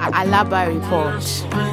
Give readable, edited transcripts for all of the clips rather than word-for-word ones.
Alaba Report.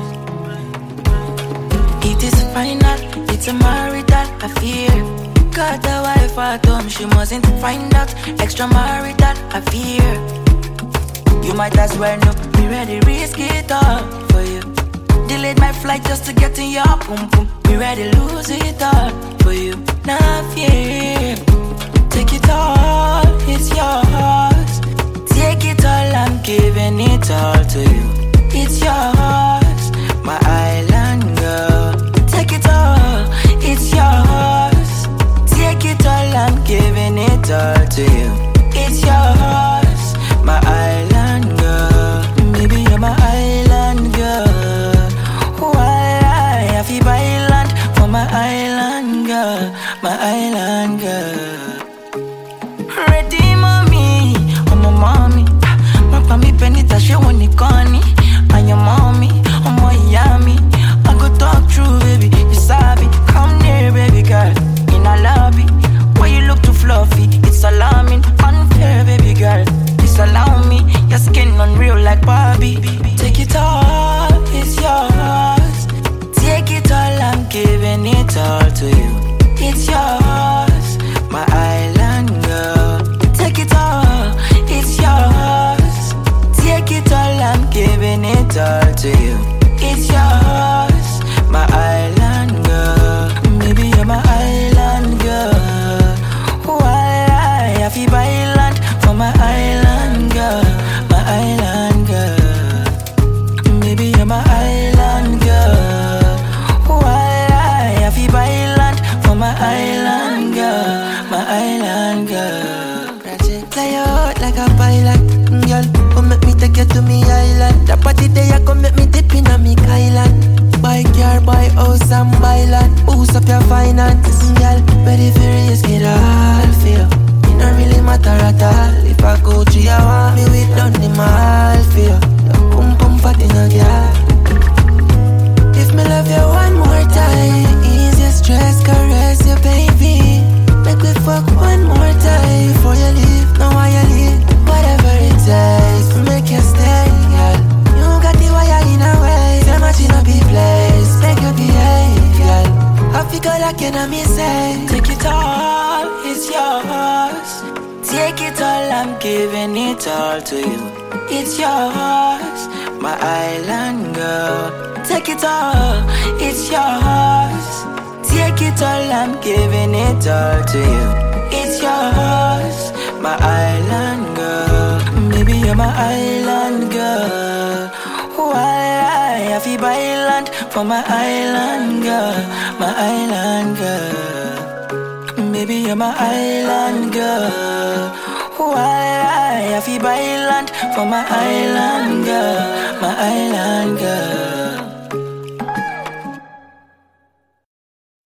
It is final, it's a marital affair. Got a wife at home, she mustn't find out. Extramarital affair. You might as well know, be ready, risk it all for you. Delayed my flight just to get in your pum pum. Be ready, lose it all for you. Nah fear, take it all, it's yours. Take it all, I'm giving it all to you. It's yours, my island girl. Take it all, it's yours. Take it all, I'm giving it all to you. It's yours, my island girl. Maybe you're my island girl. Why I feel by land for my island girl, my island girl. Ready, mommy, I'm a mommy. My me penita, she want it corny. And your mommy, I'm a yummy. I go talk through, baby, you sabi. Come near, baby girl, in a lobby. Why you look too fluffy? It's alarming, unfair, baby girl. Disallow me, your skin unreal like Barbie. Take it all, it's yours. Take it all, I'm giving it all to you. It's yours, my island girl. Take it all, it's yours. Take it all, I'm giving it all to you. It's yours, my island girl. Maybe you're my island girl. Why I feel by land for my island girl, my island girl. Maybe you're my island girl. Why I feel by land for my island girl, my island girl. Fly out like a pilot, girl. Come make me take you to me island. That party day I come make me dip in a me island. Buy car, buy house and buy land. Boost up your finance, girl. Ready for risk it all for you. It don't really matter at all. If I go to your want me with done the mall for you. Your pum pum fat in a girl. If me love you one more time, ease your stress, caress you, baby. Make me fuck one more time before you leave. Now why you leave? Whatever it takes to make you stay, girl. You got the wire in a way. So much in a big place. Make you behave, girl. I figure like you know me say. Take it all, it's yours. Take it all, I'm giving it all to you. It's yours, my island girl. Take it all, it's yours. Take it all, I'm giving it all to you. It's yours, my island girl. Maybe you're my island girl. Why I feel by land for my island girl, my island girl. Maybe you're my island girl. Why I feel by land for my island girl, my island girl.